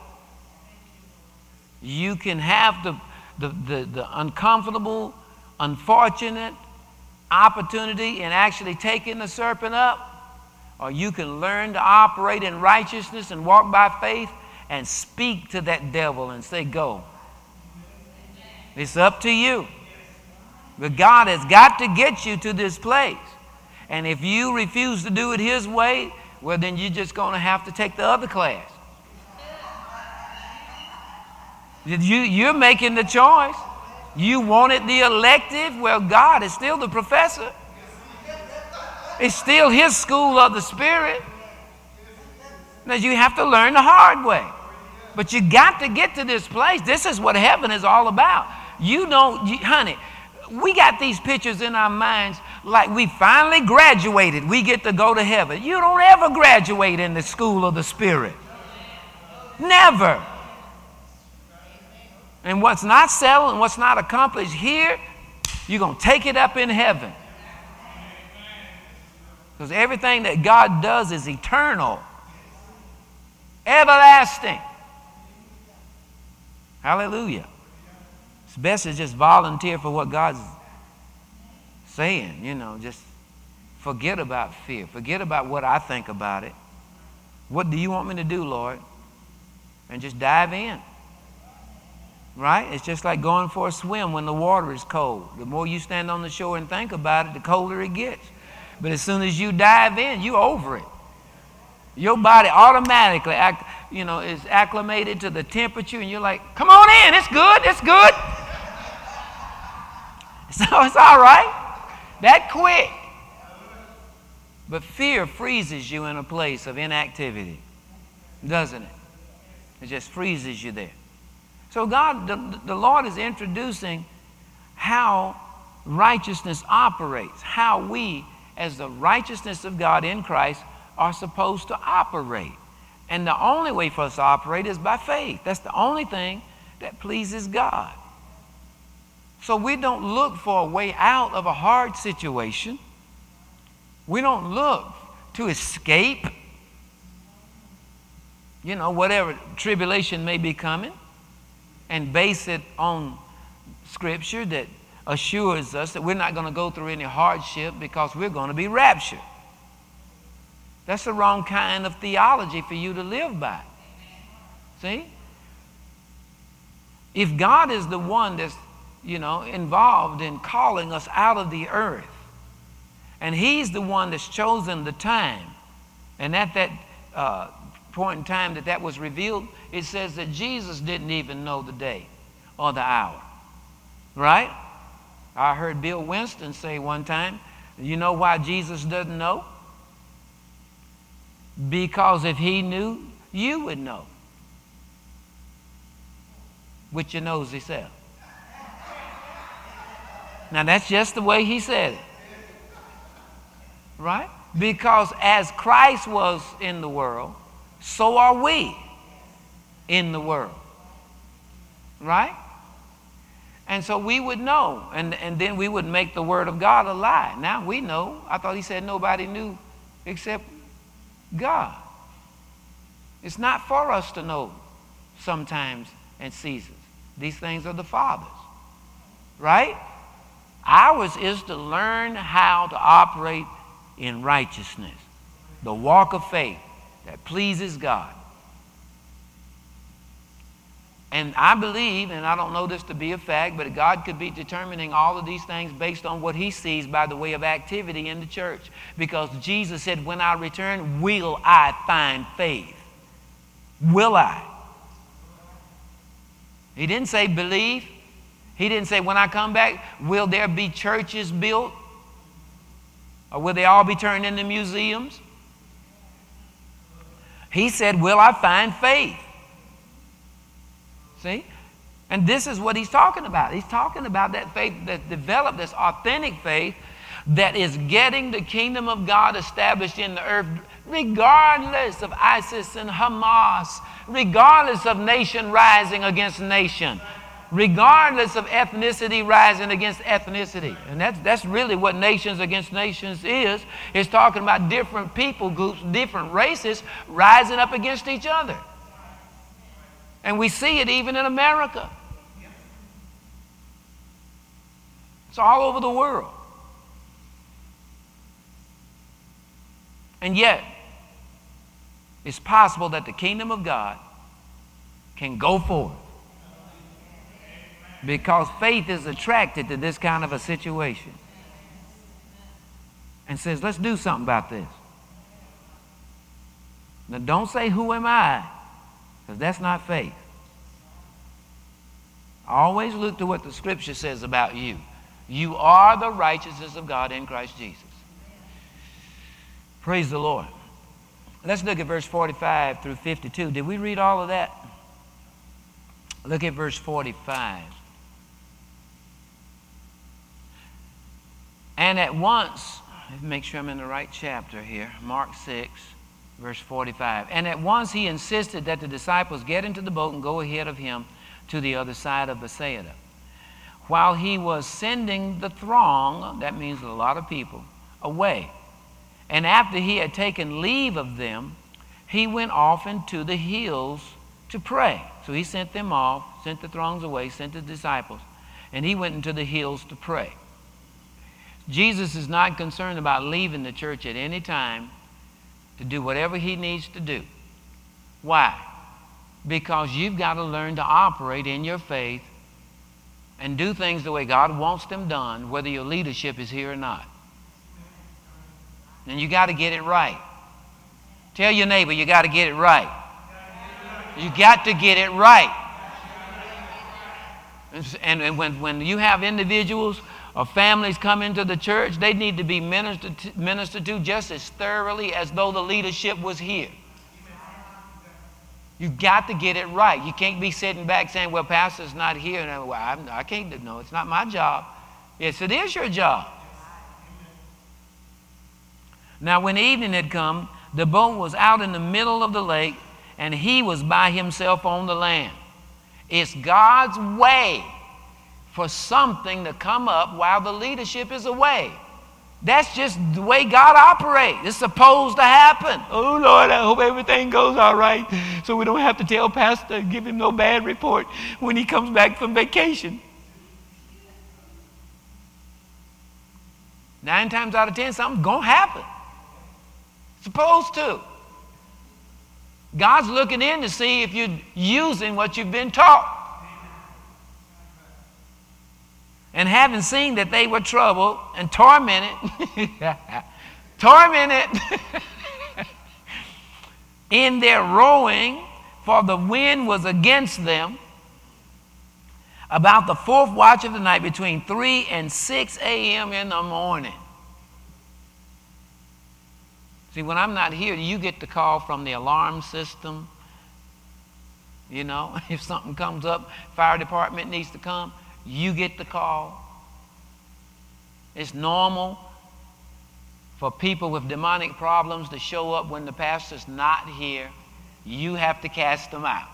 You can have the uncomfortable, unfortunate opportunity in actually taking the serpent up, or you can learn to operate in righteousness and walk by faith and speak to that devil and say, go. It's up to you. But God has got to get you to this place. And if you refuse to do it his way, well, then you're just going to have to take the other class. You're making the choice. You wanted the elective. Well, God is still the professor. It's still his school of the Spirit. Now, you have to learn the hard way. But you got to get to this place. This is what heaven is all about. Honey, we got these pictures in our minds like we finally graduated. We get to go to heaven. You don't ever graduate in the school of the Spirit. Never. And what's not settled and what's not accomplished here, you're going to take it up in heaven. Because everything that God does is eternal, everlasting. Hallelujah. It's best to just volunteer for what God's saying, just forget about fear. Forget about what I think about it. What do you want me to do, Lord? And just dive in. Right? It's just like going for a swim when the water is cold. The more you stand on the shore and think about it, the colder it gets. But as soon as you dive in, you're over it. Your body automatically is acclimated to the temperature, and you're like, come on in, it's good, it's good. So it's all right. That quick. But fear freezes you in a place of inactivity, doesn't it? It just freezes you there. So God, the Lord is introducing how righteousness operates, how we, as the righteousness of God in Christ, are supposed to operate. And the only way for us to operate is by faith. That's the only thing that pleases God. So we don't look for a way out of a hard situation. We don't look to escape, whatever tribulation may be coming, and base it on Scripture that assures us that we're not going to go through any hardship because we're going to be raptured. That's the wrong kind of theology for you to live by. See? If God is the one that's, involved in calling us out of the earth, and He's the one that's chosen the time, and at that point in time that was revealed, it says that Jesus didn't even know the day or the hour. Right? I heard Bill Winston say one time, you know why Jesus doesn't know? Because if He knew, you would know. With your nosy self. Now that's just the way he said it. Right? Because as Christ was in the world, so are we in the world. Right? And so we would know, and then we would make the word of God a lie. Now we know. I thought He said nobody knew except God. It's not for us to know sometimes and seasons. These things are the Father's. Right? Ours is to learn how to operate in righteousness. The walk of faith that pleases God. And I believe, and I don't know this to be a fact, but God could be determining all of these things based on what He sees by the way of activity in the church. Because Jesus said, when I return, will I find faith? Will I? He didn't say believe. He didn't say when I come back, will there be churches built? Or will they all be turned into museums? He said, will I find faith? See? And this is what He's talking about. He's talking about that faith that's developed, this authentic faith that is getting the kingdom of God established in the earth, regardless of ISIS and Hamas, regardless of nation rising against nation, regardless of ethnicity rising against ethnicity. And that's really what nations against nations is. It's talking about different people groups, different races rising up against each other. And we see it even in America. It's all over the world. And yet, it's possible that the kingdom of God can go forward. Because faith is attracted to this kind of a situation. And says, let's do something about this. Now don't say, who am I? Because that's not faith. Always look to what the Scripture says about you. You are the righteousness of God in Christ Jesus. Praise the Lord. Let's look at verse 45 through 52. Did we read all of that? Look at verse 45. And at once, let me make sure I'm in the right chapter here. Mark 6, verse 45. And at once He insisted that the disciples get into the boat and go ahead of Him to the other side of Bethsaida. While He was sending the throng, that means a lot of people, away. And after He had taken leave of them, He went off into the hills to pray. So He sent them off, sent the throngs away, sent the disciples, and He went into the hills to pray. Jesus is not concerned about leaving the church at any time to do whatever he needs to do. Why? Because you've got to learn to operate in your faith and do things the way God wants them done, whether your leadership is here or not. And you got to get it right. Tell your neighbor, you got to get it right. You got to get it right. And when you have individuals or families come into the church, they need to be ministered to just as thoroughly as though the leadership was here. You got to get it right. You can't be sitting back saying, well, pastor's not here. And I can't. No, it's not my job. Yes, it is your job. Now, when evening had come, the boat was out in the middle of the lake, and he was by himself on the land. It's God's way for something to come up while the leadership is away. That's just the way God operates. It's supposed to happen. Oh, Lord, I hope everything goes all right so we don't have to tell Pastor, give him no bad report when he comes back from vacation. 9 times out of 10, something's going to happen. Supposed to. God's looking in to see if you're using what you've been taught. And having seen that they were troubled and tormented, in their rowing, for the wind was against them, about the 4th watch of the night, between 3 and 6 a.m. in the morning. See, when I'm not here, you get the call from the alarm system. You know, if something comes up, fire department needs to come, you get the call. It's normal for people with demonic problems to show up when the pastor's not here. You have to cast them out.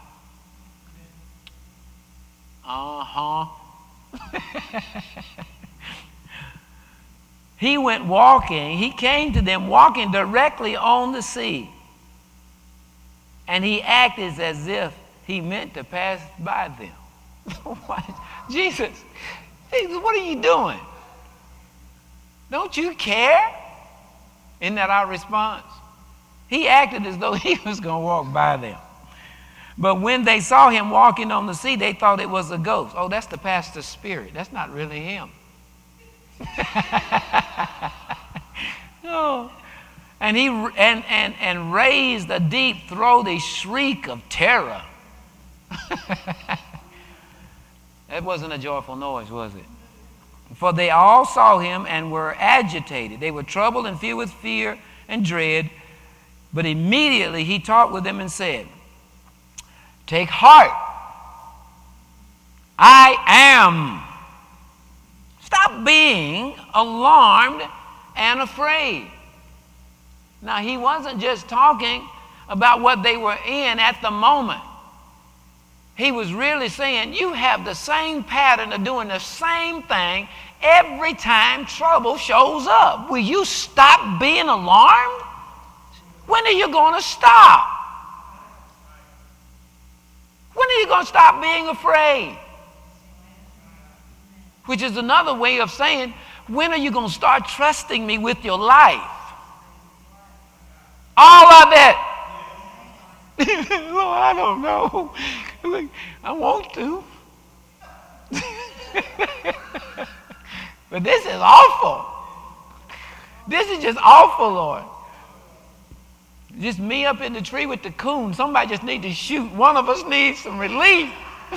He went walking. He came to them walking directly on the sea. And he acted as if he meant to pass by them. Jesus, what are you doing? Don't you care? Isn't that our response? He acted as though he was going to walk by them. But when they saw him walking on the sea, they thought it was a ghost. Oh, that's the pastor's spirit. That's not really him. Oh. And he and raised a deep, throaty shriek of terror. That wasn't a joyful noise, was it? For they all saw him and were agitated. They were troubled and filled with fear and dread. But immediately he talked with them and said, "Take heart. I am." Stop being alarmed and afraid. Now, he wasn't just talking about what they were in at the moment. He was really saying, you have the same pattern of doing the same thing every time trouble shows up. Will you stop being alarmed? When are you going to stop? When are you going to stop being afraid? Which is another way of saying, when are you going to start trusting me with your life? All of it. Lord, I don't know. I want to. But this is awful. This is just awful, Lord. Just me up in the tree with the coon. Somebody just needs to shoot. One of us needs some relief.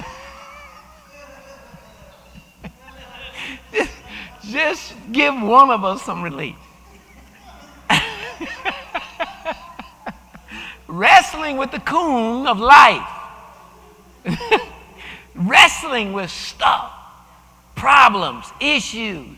Just give one of us some relief. Wrestling with the coon of life. Wrestling with stuff, problems, issues.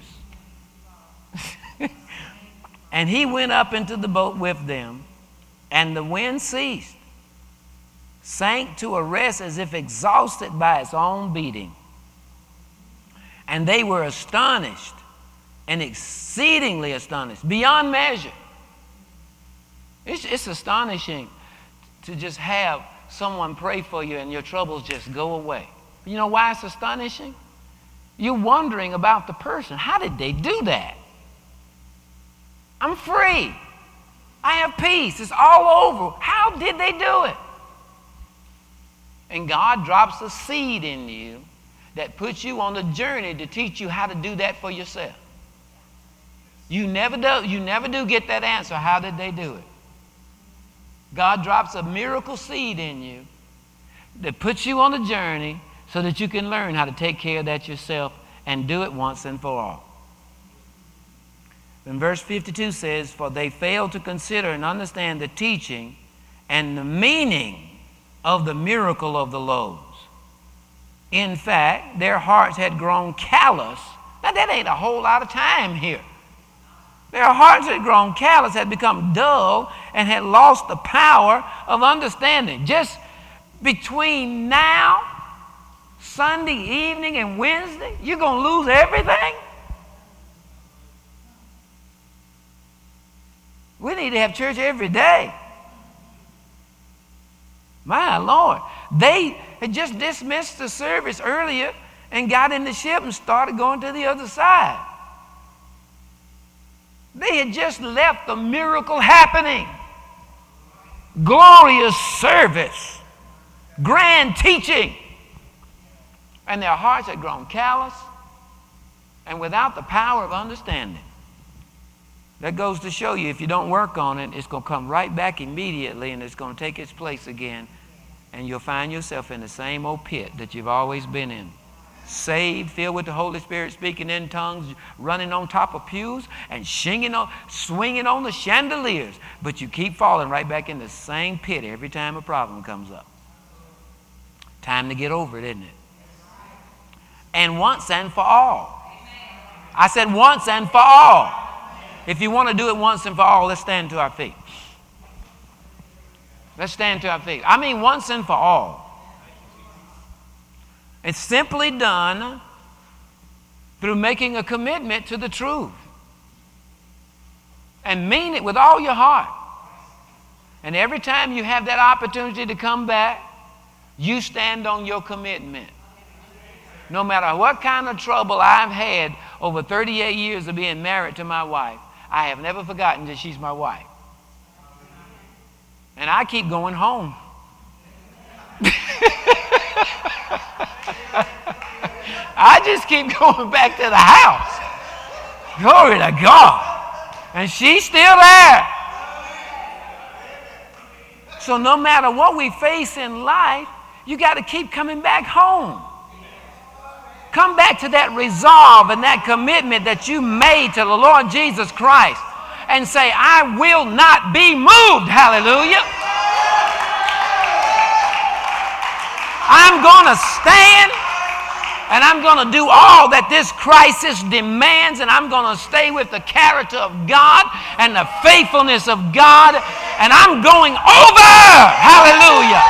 And he went up into the boat with them, and the wind ceased, sank to a rest as if exhausted by its own beating. And they were astonished, and exceedingly astonished, beyond measure. It's astonishing to just have someone pray for you and your troubles just go away. You know why it's astonishing? You're wondering about the person. How did they do that? I'm free. I have peace. It's all over. How did they do it? And God drops a seed in you that puts you on the journey to teach you how to do that for yourself. You never do get that answer. How did they do it? God drops a miracle seed in you that puts you on the journey so that you can learn how to take care of that yourself and do it once and for all. And verse 52 says, "For they failed to consider and understand the teaching and the meaning of the miracle of the loaves. In fact, their hearts had grown callous." Now, that ain't a whole lot of time here. Their hearts had grown callous, had become dull, and had lost the power of understanding. Just between now, Sunday evening, and Wednesday, you're going to lose everything? We need to have church every day. My Lord. They had just dismissed the service earlier and got in the ship and started going to the other side. They had just left the miracle happening. Glorious service. Grand teaching. And their hearts had grown callous and without the power of understanding. That goes to show you, if you don't work on it, it's going to come right back immediately and it's going to take its place again. And you'll find yourself in the same old pit that you've always been in. Saved, filled with the Holy Spirit, speaking in tongues, running on top of pews and swinging on the chandeliers. But you keep falling right back in the same pit every time a problem comes up. Time to get over it, isn't it? And once and for all. I said once and for all. If you want to do it once and for all, let's stand to our feet. Let's stand to our feet. I mean once and for all. It's simply done through making a commitment to the truth. And mean it with all your heart. And every time you have that opportunity to come back, you stand on your commitment. No matter what kind of trouble I've had over 38 years of being married to my wife, I have never forgotten that she's my wife. And I keep going home. I just keep going back to the house. Glory to God. And she's still there. So no matter what we face in life, you got to keep coming back home. Come back to that resolve and that commitment that you made to the Lord Jesus Christ and say, I will not be moved. Hallelujah. I'm going to stand and I'm going to do all that this crisis demands, and I'm going to stay with the character of God and the faithfulness of God, and I'm going over. Hallelujah.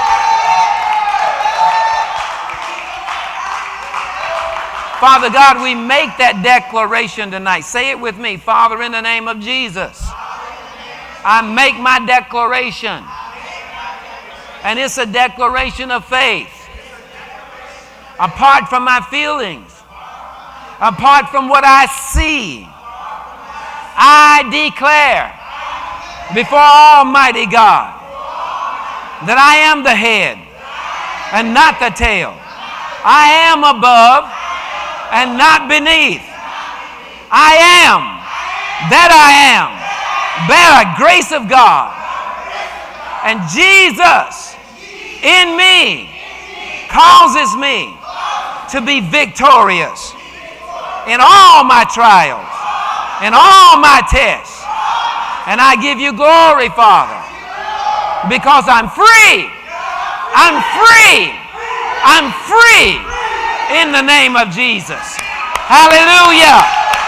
Father God, we make that declaration tonight. Say it with me. Father, in the name of Jesus, I make my declaration. And it's a declaration of faith. Apart from my feelings, apart from what I see, I declare before Almighty God that I am the head and not the tail. I am above and not beneath. I am that I am, by the grace of God. And Jesus in me causes me to be victorious in all my trials, in all my tests. And I give you glory, Father, because I'm free. I'm free. I'm free in the name of Jesus. Hallelujah.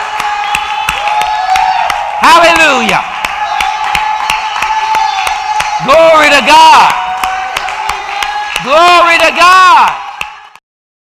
Hallelujah. Glory to God. Glory to God.